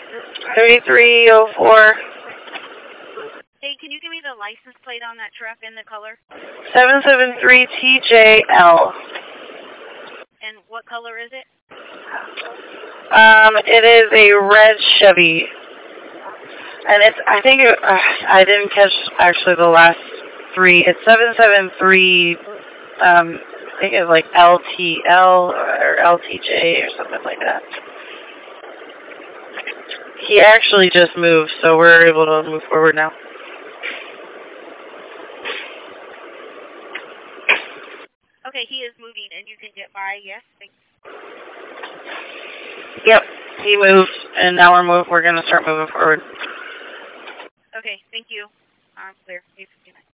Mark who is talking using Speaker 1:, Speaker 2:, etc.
Speaker 1: 3304.
Speaker 2: Hey, can you give me the license plate on that truck and the color?
Speaker 1: 773TJL.
Speaker 2: And what color is it?
Speaker 1: It is a red Chevy. And it's, I think, I didn't catch actually the last three. It's 773, I think it's like LTL or LTJ or something like that. He actually just moved, so we're able to move forward now.
Speaker 2: Okay, he is moving, and you can get by, yes? Thanks.
Speaker 1: Yep, he moved, and now we're going to start moving forward.
Speaker 2: Okay, thank you. Clear.